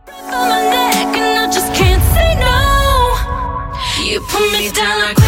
On my neck and I just can't say no. You put me down like